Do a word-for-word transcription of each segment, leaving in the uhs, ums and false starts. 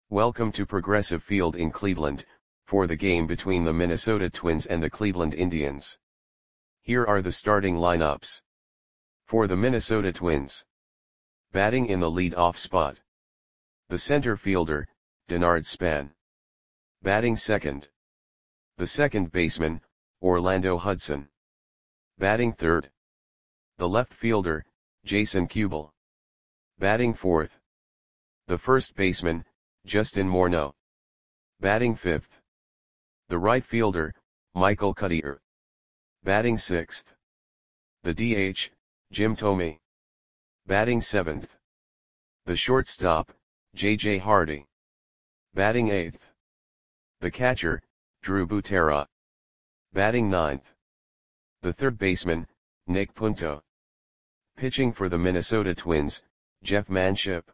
Welcome to Progressive Field in Cleveland, for the game between the Minnesota Twins and the Cleveland Indians. Here are the starting lineups. For the Minnesota Twins. Batting in the lead-off spot. The center fielder, Denard Span. Batting second. The second baseman, Orlando Hudson. Batting third. The left fielder, Jason Kubel. Batting fourth. The first baseman, Justin Morneau. Batting fifth. The right fielder, Michael Cuddyer. Batting sixth. The D H, Jim Thome. Batting seventh. The shortstop, J J Hardy. Batting eighth. The catcher, Drew Butera. Batting ninth. The third baseman, Nick Punto. Pitching for the Minnesota Twins, Jeff Manship.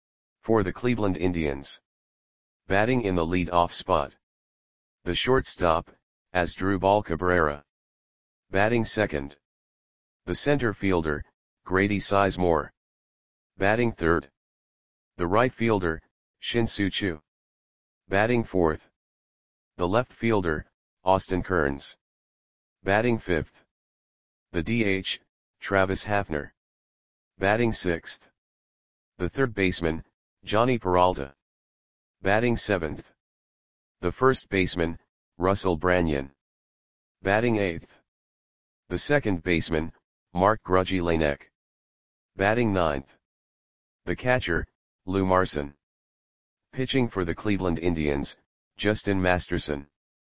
For the Cleveland Indians. Batting in the lead-off spot. The shortstop, Asdrubal Cabrera. Batting second. The center fielder, Grady Sizemore. Batting third. The right fielder, Shin-Soo Choo. Batting fourth. The left fielder, Austin Kearns. Batting fifth. The D H, Travis Hafner. Batting sixth. The third baseman, Johnny Peralta. Batting seventh. The first baseman, Russell Branyan. Batting eighth. The second baseman, Mark Grudzielanek. Batting ninth. The catcher, Lou Marson. Pitching for the Cleveland Indians, Justin Masterson.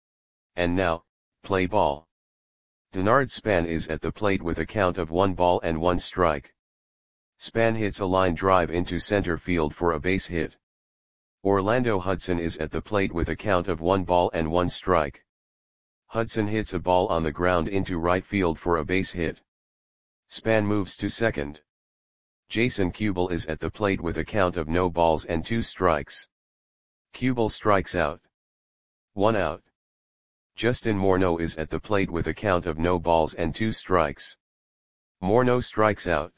And now, play ball. Denard Span is at the plate with a count of one ball and one strike. Span hits a line drive into center field for a base hit. Orlando Hudson is at the plate with a count of one ball and one strike. Hudson hits a ball on the ground into right field for a base hit. Span moves to second. Jason Kubel is at the plate with a count of no balls and two strikes. Kubel strikes out. One out. Justin Morneau is at the plate with a count of no balls and two strikes. Morneau strikes out.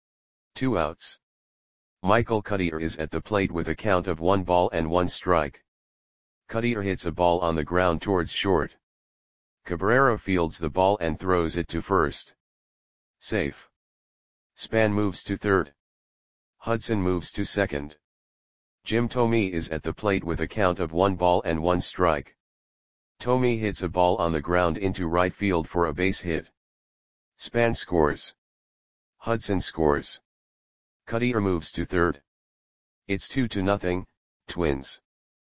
Two outs. Michael Cuddyer is at the plate with a count of one ball and one strike. Cuddyer hits a ball on the ground towards short. Cabrera fields the ball and throws it to first. Safe. Span moves to third. Hudson moves to second. Jim Thome is at the plate with a count of one ball and one strike. Thome hits a ball on the ground into right field for a base hit. Span scores. Hudson scores. Cuddyer moves to third. It's two to nothing, Twins.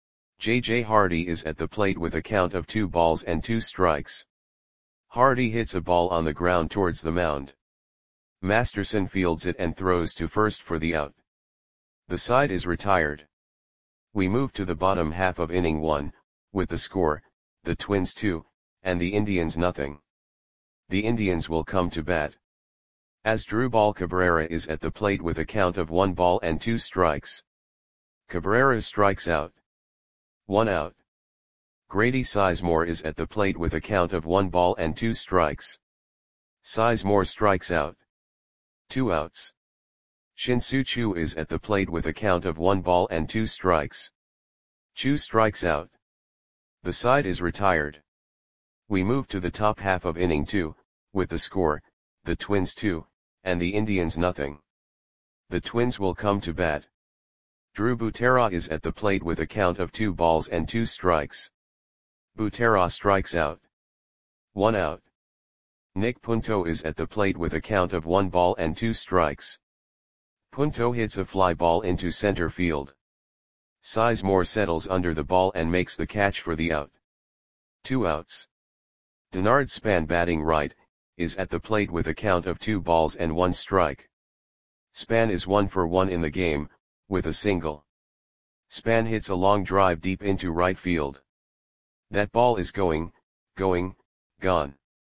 J J Hardy is at the plate with a count of two balls and two strikes. Hardy hits a ball on the ground towards the mound. Masterson fields it and throws to first for the out. The side is retired. We move to the bottom half of inning one, with the score, the Twins two, and the Indians nothing. The Indians will come to bat. Asdrubal Cabrera is at the plate with a count of one ball and two strikes. Cabrera strikes out. One out. Grady Sizemore is at the plate with a count of one ball and two strikes. Sizemore strikes out. Two outs. Shin-Soo Choo is at the plate with a count of one ball and two strikes. Choo strikes out. The side is retired. We move to the top half of inning two, with the score, the Twins two, and the Indians nothing. The Twins will come to bat. Drew Butera is at the plate with a count of two balls and two strikes. Butera strikes out. One out. Nick Punto is at the plate with a count of one ball and two strikes. Punto hits a fly ball into center field. Sizemore settles under the ball and makes the catch for the out. Two outs. Denard Span batting right, is at the plate with a count of two balls and one strike. Span is one for one in the game, with a single. Span hits a long drive deep into right field. That ball is going, going, gone.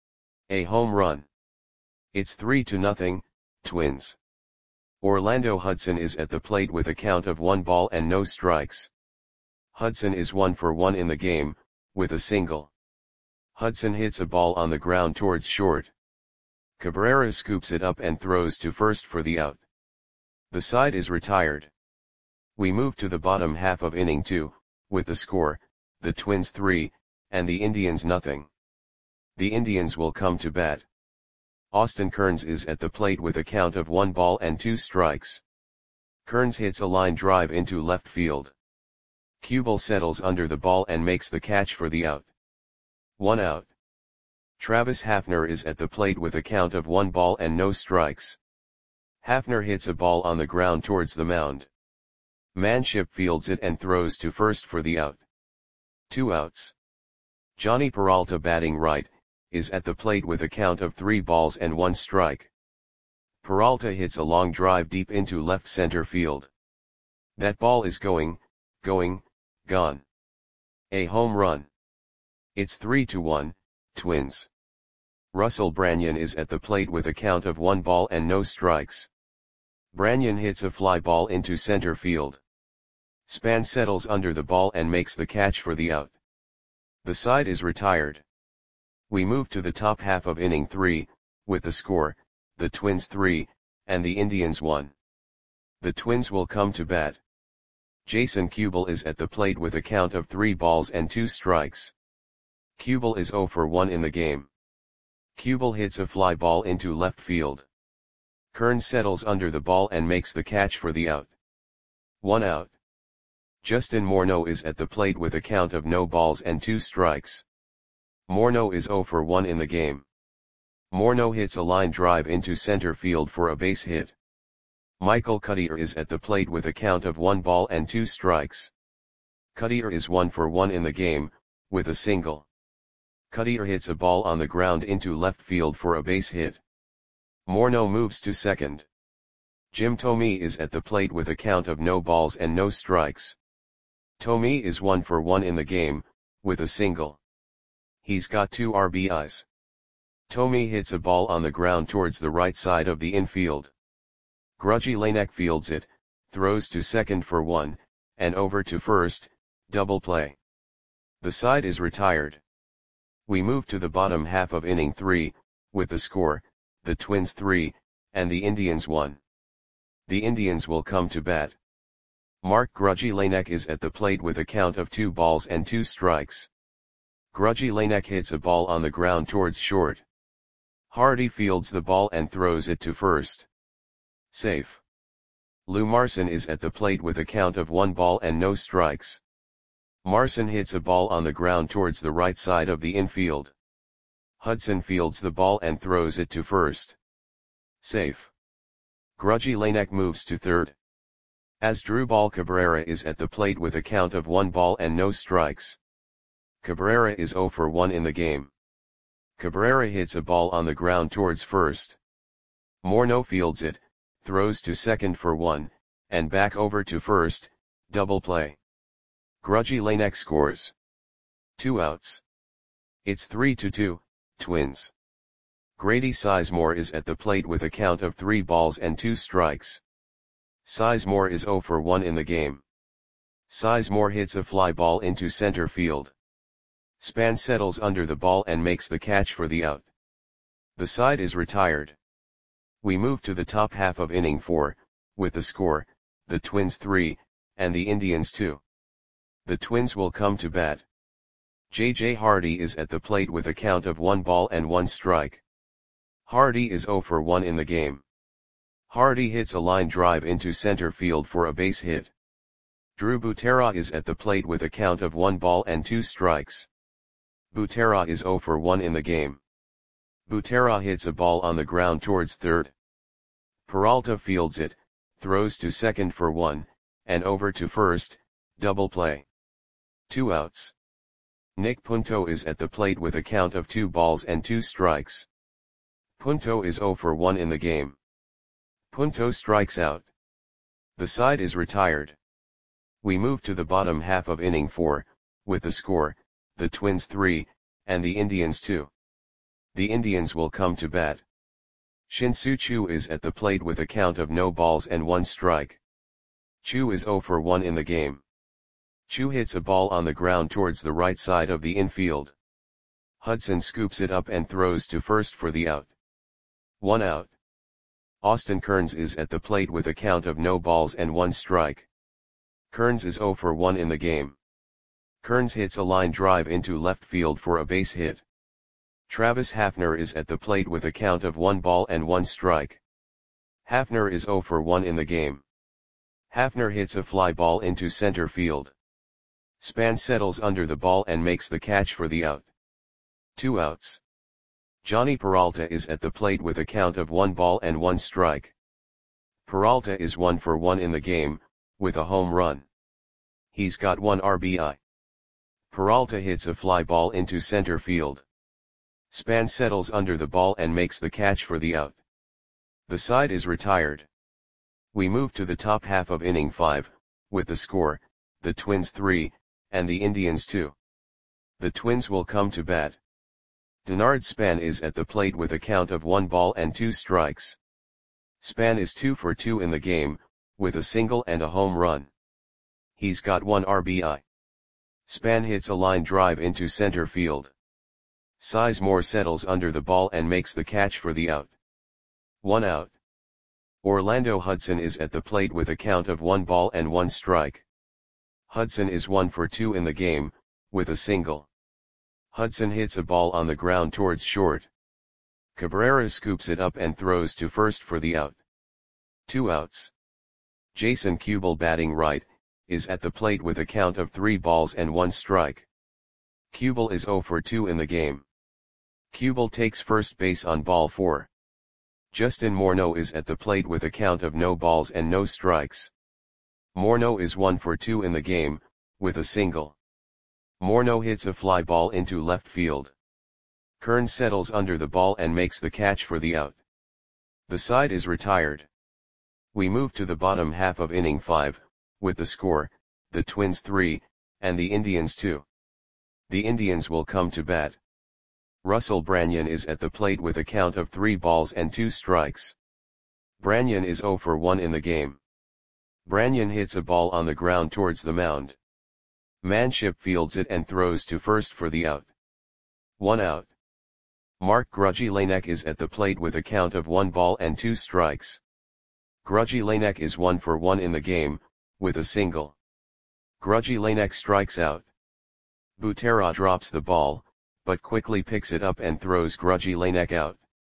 A home run. It's three to nothing, Twins. Orlando Hudson is at the plate with a count of one ball and no strikes. Hudson is one for one in the game, with a single. Hudson hits a ball on the ground towards short. Cabrera scoops it up and throws to first for the out. The side is retired. We move to the bottom half of inning two, with the score, the Twins three, and the Indians nothing. The Indians will come to bat. Austin Kearns is at the plate with a count of one ball and two strikes. Kearns hits a line drive into left field. Kubel settles under the ball and makes the catch for the out. One out. Travis Hafner is at the plate with a count of one ball and no strikes. Hafner hits a ball on the ground towards the mound. Manship fields it and throws to first for the out. Two outs. Johnny Peralta, batting right, is at the plate with a count of three balls and one strike. Peralta hits a long drive deep into left center field. That ball is going, going, gone. A home run. It's three to one, Twins. Russell Branyan is at the plate with a count of one ball and no strikes. Branyan hits a fly ball into center field. Span settles under the ball and makes the catch for the out. The side is retired. We move to the top half of inning three, with the score, the Twins three, and the Indians one. The Twins will come to bat. Jason Kubel is at the plate with a count of three balls and two strikes. Kubel is zero for one in the game. Kubel hits a fly ball into left field. Kearns settles under the ball and makes the catch for the out. One out. Justin Morneau is at the plate with a count of no balls and two strikes. Morneau is zero for one in the game. Morneau hits a line drive into center field for a base hit. Michael Cuddyer is at the plate with a count of one ball and two strikes. Cuddyer is one for one in the game, with a single. Cuddyer hits a ball on the ground into left field for a base hit. Morneau moves to second. Jim Thome is at the plate with a count of no balls and no strikes. Thome is one for one in the game, with a single. He's got two R B Is. Thome hits a ball on the ground towards the right side of the infield. Grudgy Lanek fields it, throws to second for one, and over to first, double play. The side is retired. We move to the bottom half of inning three, with the score, the Twins three, and the Indians one. The Indians will come to bat. Mark Grudgy Lanek is at the plate with a count of two balls and two strikes. Grudgy Lanek hits a ball on the ground towards short. Hardy fields the ball and throws it to first. Safe. Lou Marson is at the plate with a count of one ball and no strikes. Marson hits a ball on the ground towards the right side of the infield. Hudson fields the ball and throws it to first. Safe. Grudgy Lanek moves to third. Asdrubal Cabrera is at the plate with a count of one ball and no strikes. Cabrera is zero for one in the game. Cabrera hits a ball on the ground towards first. Morneau fields it, throws to second for one, and back over to first, double play. Grudgy Lanek scores. Two outs. It's three to two, Twins. Grady Sizemore is at the plate with a count of three balls and two strikes. Sizemore is zero for one in the game. Sizemore hits a fly ball into center field. Span settles under the ball and makes the catch for the out. The side is retired. We move to the top half of inning four, with the score, the Twins three, and the Indians two. The Twins will come to bat. J J Hardy is at the plate with a count of one ball and one strike. Hardy is zero for one in the game. Hardy hits a line drive into center field for a base hit. Drew Butera is at the plate with a count of one ball and two strikes. Butera is zero for one in the game. Butera hits a ball on the ground towards third. Peralta fields it, throws to second for one, and over to first, double play. Two outs. Nick Punto is at the plate with a count of two balls and two strikes. Punto is zero for one in the game. Punto strikes out. The side is retired. We move to the bottom half of inning four, with the score, the Twins three, and the Indians two. The Indians will come to bat. Shin-Soo Choo is at the plate with a count of no balls and one strike. Choo is zero for one in the game. Choo hits a ball on the ground towards the right side of the infield. Hudson scoops it up and throws to first for the out. One out. Austin Kearns is at the plate with a count of no balls and one strike. Kearns is zero for one in the game. Kearns hits a line drive into left field for a base hit. Travis Hafner is at the plate with a count of one ball and one strike. Hafner is zero for one in the game. Hafner hits a fly ball into center field. Span settles under the ball and makes the catch for the out. Two outs. Johnny Peralta is at the plate with a count of one ball and one strike. Peralta is one for one in the game, with a home run. He's got one R B I. Peralta hits a fly ball into center field. Span settles under the ball and makes the catch for the out. The side is retired. We move to the top half of inning five, with the score, the Twins three, and the Indians two. The Twins will come to bat. Denard Span is at the plate with a count of one ball and two strikes. Span is two for two in the game, with a single and a home run. He's got one R B I. Span hits a line drive into center field. Sizemore settles under the ball and makes the catch for the out. One out. Orlando Hudson is at the plate with a count of one ball and one strike. Hudson is one for two in the game, with a single. Hudson hits a ball on the ground towards short. Cabrera scoops it up and throws to first for the out. Two outs. Jason Kubel, batting right, is at the plate with a count of three balls and one strike. Kubel is zero for two in the game. Kubel takes first base on ball four. Justin Morneau is at the plate with a count of no balls and no strikes. Morneau is one for two in the game, with a single. Morneau hits a fly ball into left field. Kearns settles under the ball and makes the catch for the out. The side is retired. We move to the bottom half of inning five, with the score, the Twins three, and the Indians two. The Indians will come to bat. Russell Branyan is at the plate with a count of three balls and two strikes. Branyan is zero for one in the game. Branyan hits a ball on the ground towards the mound. Manship fields it and throws to first for the out. One out. Mark Grudzielanek is at the plate with a count of one ball and two strikes. Grudzielanek is one for one in the game, with a single. Grudzielanek strikes out. Butera drops the ball, but quickly picks it up and throws Grudzielanek out.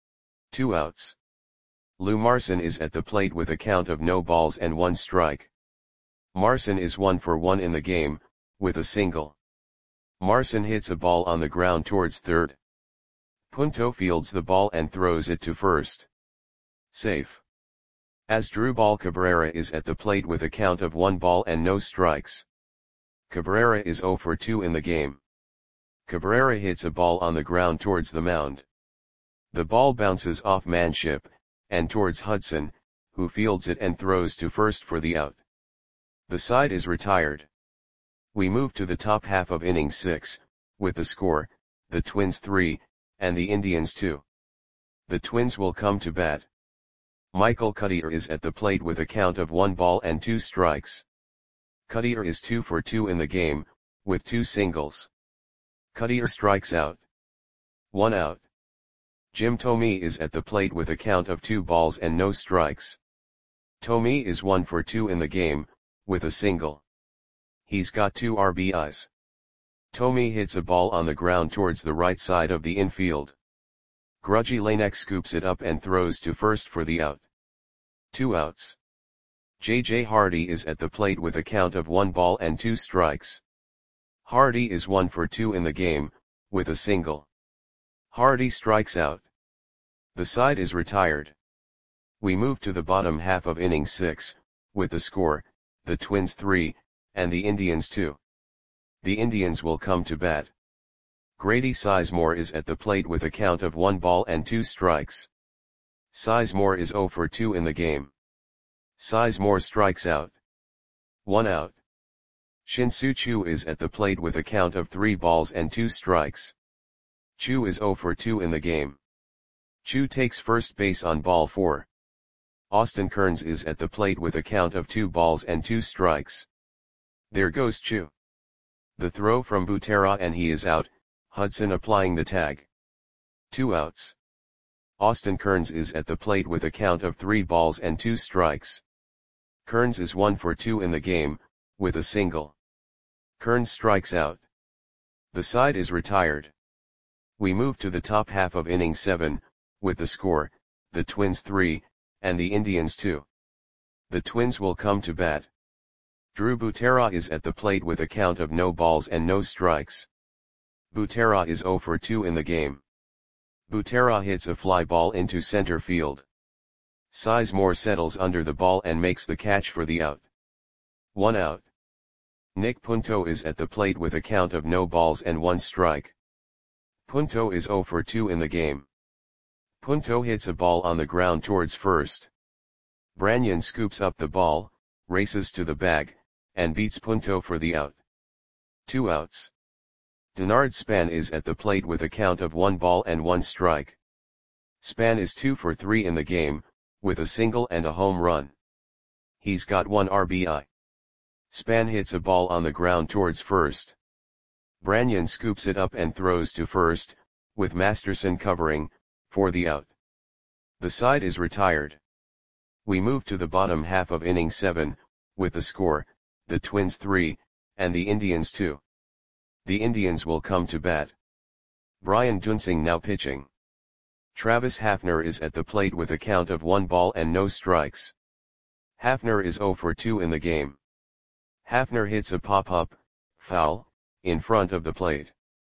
Two outs. Lou Marson is at the plate with a count of no balls and one strike. Marson is one for one in the game, with a single. Marson hits a ball on the ground towards third. Punto fields the ball and throws it to first. Safe. Asdrubal Cabrera is at the plate with a count of one ball and no strikes. Cabrera is zero for two in the game. Cabrera hits a ball on the ground towards the mound. The ball bounces off Manship, and towards Hudson, who fields it and throws to first for the out. The side is retired. We move to the top half of inning six, with the score, the Twins three, and the Indians two. The Twins will come to bat. Michael Cuddyer is at the plate with a count of one ball and two strikes. Cuddyer is two for two in the game, with two singles. Cuddyer strikes out. One out. Jim Thome is at the plate with a count of two balls and no strikes. Thome is one for two in the game, with a single. He's got two R B Is. Thome hits a ball on the ground towards the right side of the infield. Grudzielanek scoops it up and throws to first for the out. Two outs. J J Hardy is at the plate with a count of one ball and two strikes. Hardy is one for two in the game, with a single. Hardy strikes out. The side is retired. We move to the bottom half of inning six, with the score, the Twins three, and the Indians two. The Indians will come to bat. Grady Sizemore is at the plate with a count of one ball and two strikes. Sizemore is zero for two in the game. Sizemore strikes out. One out. Shin-Soo Choo is at the plate with a count of three balls and two strikes. Choo is zero for two in the game. Choo takes first base on ball four. Austin Kearns is at the plate with a count of two balls and two strikes. There goes Choo. The throw from Butera and he is out, Hudson applying the tag. Two outs. Austin Kearns is at the plate with a count of three balls and two strikes. Kearns is one for two in the game, with a single. Kearns strikes out. The side is retired. We move to the top half of inning seven, with the score, the Twins three, and the Indians two. The Twins will come to bat. Drew Butera is at the plate with a count of no balls and no strikes. Butera is oh for two in the game. Butera hits a fly ball into center field. Sizemore settles under the ball and makes the catch for the out. One out. Nick Punto is at the plate with a count of no balls and one strike. Punto is oh for two in the game. Punto hits a ball on the ground towards first. Branyan scoops up the ball, races to the bag, and beats Punto for the out. Two outs. Denard Span is at the plate with a count of one ball and one strike. Span is two for three in the game, with a single and a home run. He's got one R B I. Span hits a ball on the ground towards first. Branyan scoops it up and throws to first, with Masterson covering, for the out. The side is retired. We move to the bottom half of inning seven, with the score, the Twins three, and the Indians two. The Indians will come to bat. Brian Duensing now pitching. Travis Hafner is at the plate with a count of one ball and no strikes. Hafner is oh for two in the game. Hafner hits a pop-up, foul, in front of the plate.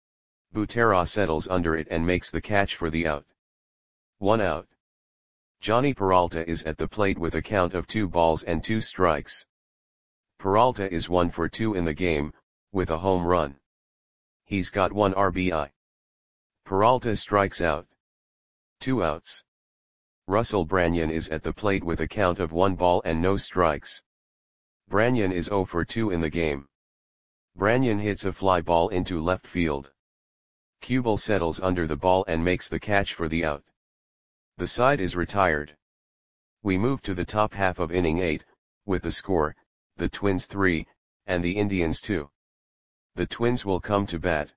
Butera settles under it and makes the catch for the out. One out. Johnny Peralta is at the plate with a count of two balls and two strikes. Peralta is one for two in the game, with a home run. He's got one R B I. Peralta strikes out. Two outs. Russell Branyan is at the plate with a count of one ball and no strikes. Branyan is oh for two in the game. Branyan hits a fly ball into left field. Kubel settles under the ball and makes the catch for the out. The side is retired. We move to the top half of inning eight, with the score, the Twins three, and the Indians two. The Twins will come to bat.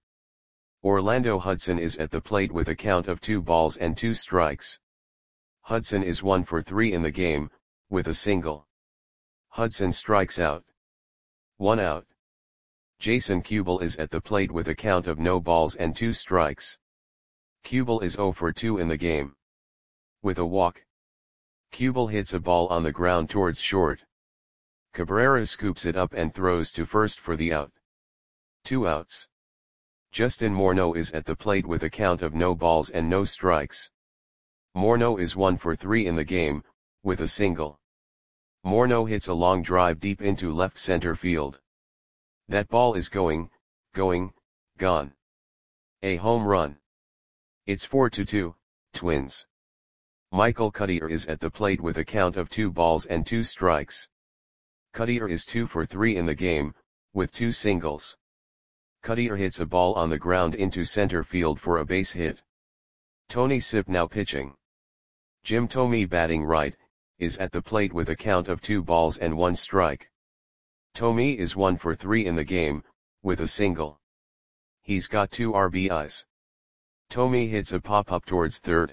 Orlando Hudson is at the plate with a count of two balls and two strikes. Hudson is one for three in the game, with a single. Hudson strikes out. One out. Jason Kubel is at the plate with a count of no balls and two strikes. Kubel is oh for two in the game. With a walk. Kubel hits a ball on the ground towards short. Cabrera scoops it up and throws to first for the out. Two outs. Justin Morneau is at the plate with a count of no balls and no strikes. Morneau is one for three in the game, with a single. Morneau hits a long drive deep into left center field. That ball is going, going, gone. A home run. It's four to two, Twins. Michael Cuddyer is at the plate with a count of two balls and two strikes. Cuddyer is two for three in the game, with two singles. Cuddyer hits a ball on the ground into center field for a base hit. Tony Sipp now pitching. Jim Thome batting right, is at the plate with a count of two balls and one strike. Thome is one for three in the game, with a single. He's got two R B Is. Thome hits a pop-up towards third.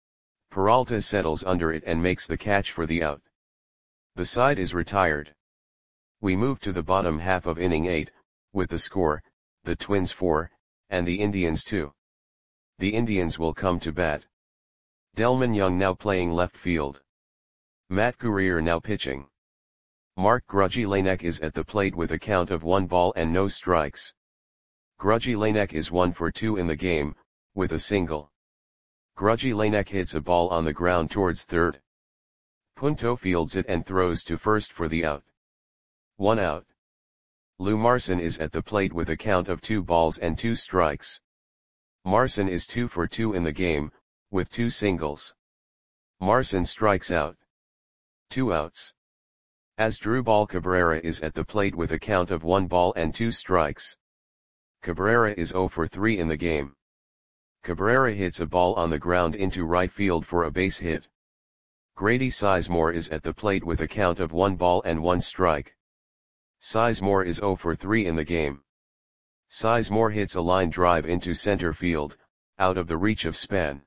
Peralta settles under it and makes the catch for the out. The side is retired. We move to the bottom half of inning eight, with the score, the Twins four, and the Indians two. The Indians will come to bat. Delman Young now playing left field. Matt Guerrier now pitching. Mark Grudzielanek is at the plate with a count of one ball and no strikes. Grudzielanek is one for two in the game, with a single. Grudzielanek hits a ball on the ground towards third. Punto fields it and throws to first for the out. One out. Lou Marson is at the plate with a count of two balls and two strikes. Marson is two for two in the game, with two singles. Marson strikes out. Two outs. Asdrubal Cabrera is at the plate with a count of one ball and two strikes. Cabrera is oh for three in the game. Cabrera hits a ball on the ground into right field for a base hit. Grady Sizemore is at the plate with a count of one ball and one strike. Sizemore is oh for three in the game. Sizemore hits a line drive into center field, out of the reach of Span.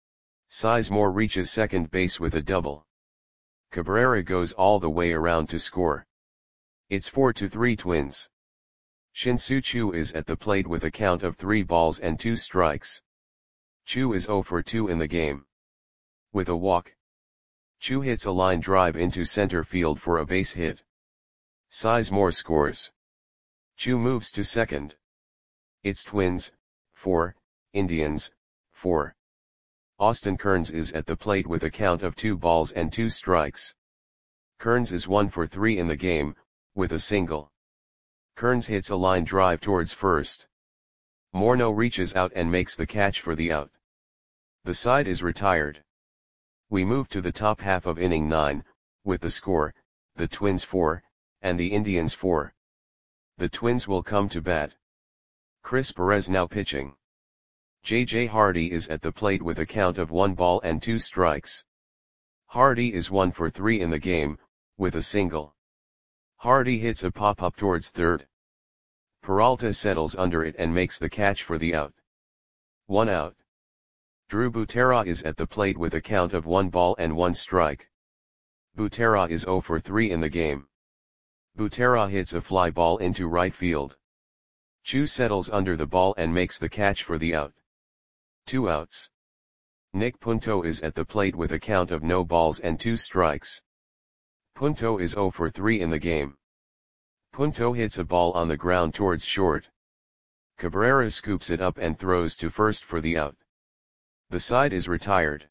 Sizemore reaches second base with a double. Cabrera goes all the way around to score. It's four to three Twins. Shin-Soo Choo is at the plate with a count of three balls and two strikes. Choo is zero for two in the game. With a walk, Choo hits a line drive into center field for a base hit. Sizemore scores. Choo moves to second. It's Twins, four, Indians, four. Austin Kearns is at the plate with a count of two balls and two strikes. Kearns is one for three in the game, with a single. Kearns hits a line drive towards first. Morneau reaches out and makes the catch for the out. The side is retired. We move to the top half of inning nine, with the score, the Twins four, and the Indians four. The Twins will come to bat. Chris Perez now pitching. J J Hardy is at the plate with a count of one ball and two strikes. Hardy is one for three in the game, with a single. Hardy hits a pop-up towards third. Peralta settles under it and makes the catch for the out. One out. Drew Butera is at the plate with a count of one ball and one strike. Butera is zero for three in the game. Butera hits a fly ball into right field. Choo settles under the ball and makes the catch for the out. Two outs. Nick Punto is at the plate with a count of no balls and two strikes. Punto is zero for three in the game. Punto hits a ball on the ground towards short. Cabrera scoops it up and throws to first for the out. The side is retired.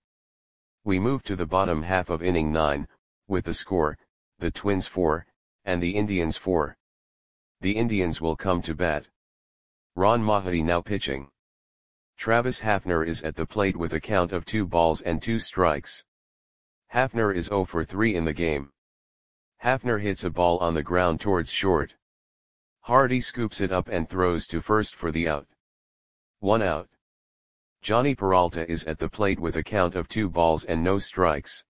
We move to the bottom half of inning nine, with the score, the Twins four, and the Indians four. The Indians will come to bat. Ron Mahay now pitching. Travis Hafner is at the plate with a count of two balls and two strikes. Hafner is zero for three in the game. Hafner hits a ball on the ground towards short. Hardy scoops it up and throws to first for the out. One out. Johnny Peralta is at the plate with a count of two balls and no strikes.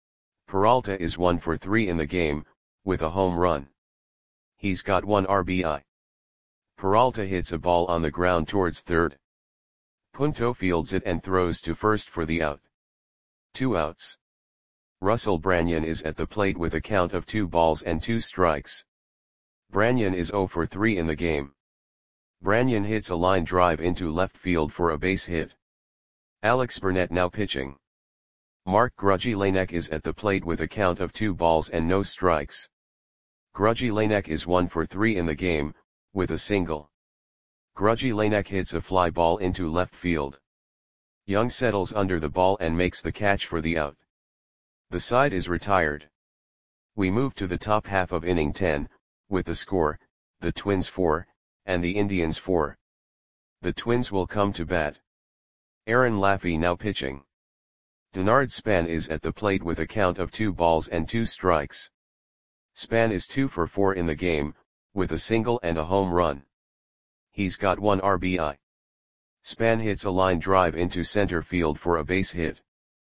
Peralta is one for three in the game, with a home run. He's got one R B I. Peralta hits a ball on the ground towards third. Punto fields it and throws to first for the out. Two outs. Russell Branyan is at the plate with a count of two balls and two strikes. Branyan is zero for three in the game. Branyan hits a line drive into left field for a base hit. Alex Burnett now pitching. Mark Grudzielanek is at the plate with a count of two balls and no strikes. Grudzielanek is one for three in the game, with a single. Grudzielanek hits a fly ball into left field. Young settles under the ball and makes the catch for the out. The side is retired. We move to the top half of inning ten, with the score, the Twins four, and the Indians four. The Twins will come to bat. Aaron Laffey now pitching. Denard Span is at the plate with a count of two balls and two strikes. Span is two for four in the game, with a single and a home run. He's got one R B I. Span hits a line drive into center field for a base hit.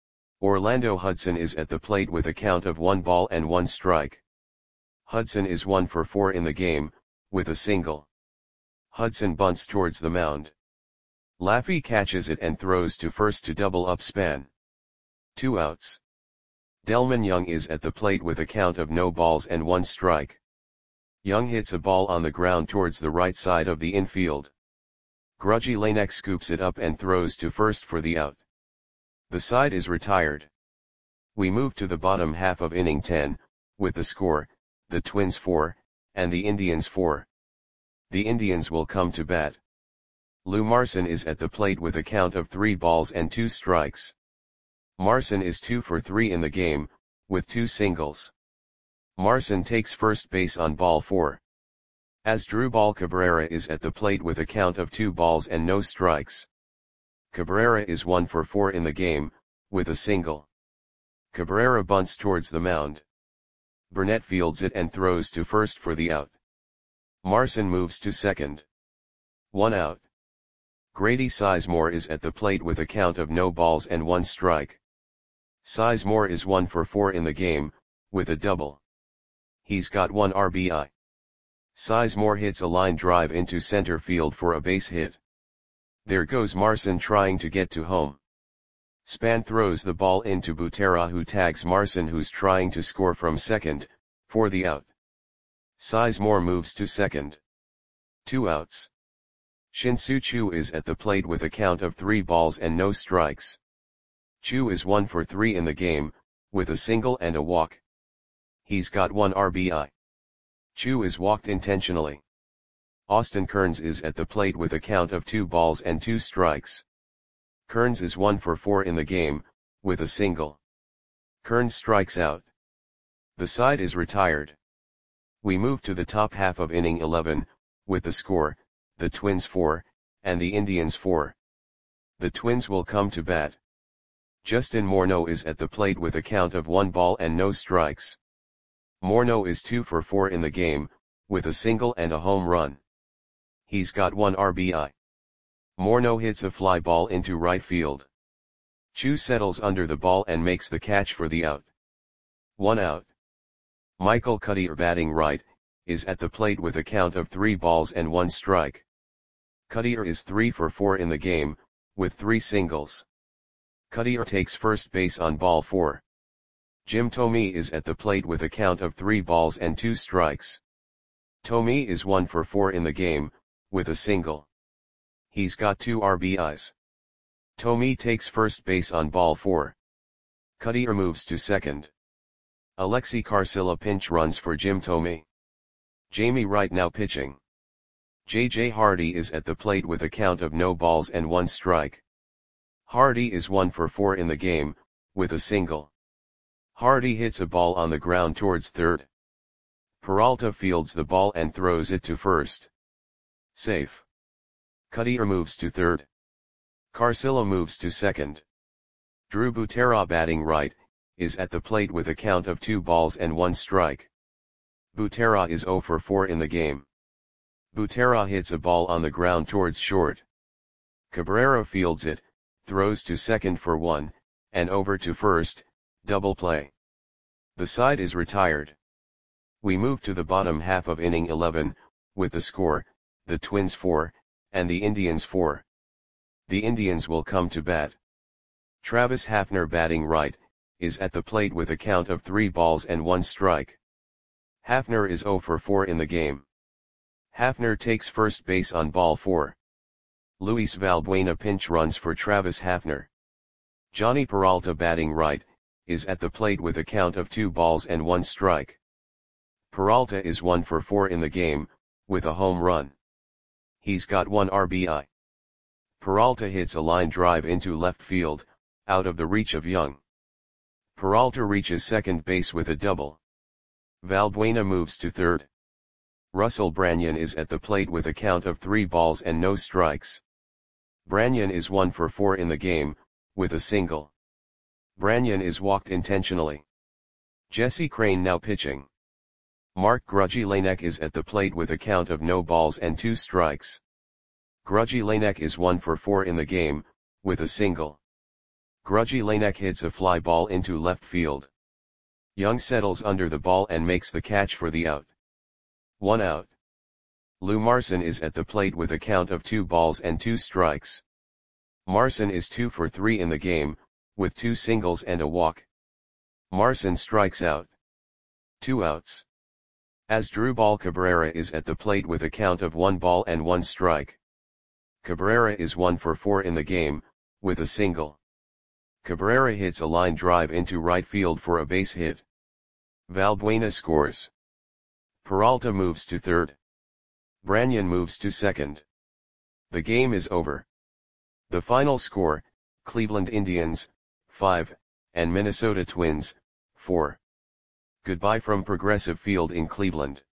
Orlando Hudson is at the plate with a count of one ball and one strike. Hudson is one for four in the game, with a single. Hudson bunts towards the mound. Laffey catches it and throws to first to double up Span. Two outs. Delman Young is at the plate with a count of no balls and one strike. Young hits a ball on the ground towards the right side of the infield. Grudzielanek scoops it up and throws to first for the out. The side is retired. We move to the bottom half of inning ten, with the score, the Twins four, and the Indians four. The Indians will come to bat. Lou Marson is at the plate with a count of three balls and two strikes. Marson is two for three in the game, with two singles. Marson takes first base on ball four. Asdrubal Cabrera is at the plate with a count of two balls and no strikes. Cabrera is one for four in the game, with a single. Cabrera bunts towards the mound. Burnett fields it and throws to first for the out. Marson moves to second. One out. Grady Sizemore is at the plate with a count of no balls and one strike. Sizemore is one for four in the game, with a double. He's got one R B I. Sizemore hits a line drive into center field for a base hit. There goes Marson trying to get to home. Span throws the ball into Butera, who tags Marson, who's trying to score from second, for the out. Sizemore moves to second. Two outs. Shin-Soo Choo is at the plate with a count of three balls and no strikes. Choo is one for three in the game, with a single and a walk. He's got one R B I. Choo is walked intentionally. Austin Kearns is at the plate with a count of two balls and two strikes. Kearns is one for four in the game, with a single. Kearns strikes out. The side is retired. We move to the top half of inning eleven, with the score, the Twins four, and the Indians four. The Twins will come to bat. Justin Morneau is at the plate with a count of one ball and no strikes. Morneau is two for four in the game, with a single and a home run. He's got one R B I. Morneau hits a fly ball into right field. Choo settles under the ball and makes the catch for the out. One out. Michael Cuddyer, batting right, is at the plate with a count of three balls and one strike. Cuddyer is three for four in the game, with three singles. Cuddyer takes first base on ball four. Jim Thome is at the plate with a count of three balls and two strikes. Thome is one for four in the game, with a single. He's got two R B Is. Thome takes first base on ball four. Cuddyer moves to second. Alexi Carcilla pinch runs for Jim Thome. Jamie Wright now pitching. J J Hardy is at the plate with a count of no balls and one strike. Hardy is one for four in the game, with a single. Hardy hits a ball on the ground towards third. Peralta fields the ball and throws it to first. Safe. Cuddyer moves to third. Carcilla moves to second. Drew Butera, batting right, is at the plate with a count of two balls and one strike. Butera is zero for four in the game. Butera hits a ball on the ground towards short. Cabrera fields it, throws to second for one, and over to first, double play. The side is retired. We move to the bottom half of inning eleven, with the score, the Twins four, and the Indians four. The Indians will come to bat. Travis Hafner, batting right, is at the plate with a count of three balls and one strike. Hafner is zero for four in the game. Hafner takes first base on ball four. Luis Valbuena pinch runs for Travis Hafner. Johnny Peralta, batting right, is at the plate with a count of two balls and one strike. Peralta is one for four in the game, with a home run. He's got one R B I. Peralta hits a line drive into left field, out of the reach of Young. Peralta reaches second base with a double. Valbuena moves to third. Russell Branyan is at the plate with a count of three balls and no strikes. Branyan is one for four in the game, with a single. Branyan is walked intentionally. Jesse Crane now pitching. Mark Grudzielanek is at the plate with a count of no balls and two strikes. Grudzielanek is one for four in the game, with a single. Grudzielanek hits a fly ball into left field. Young settles under the ball and makes the catch for the out. One out. Lou Marson is at the plate with a count of two balls and two strikes. Marson is two for three in the game, with two singles and a walk. Marson strikes out. Two outs. Asdrubal Cabrera is at the plate with a count of one ball and one strike. Cabrera is one for four in the game, with a single. Cabrera hits a line drive into right field for a base hit. Valbuena scores. Peralta moves to third. Branyan moves to second. The game is over. The final score, Cleveland Indians, five, and Minnesota Twins, four. Goodbye from Progressive Field in Cleveland.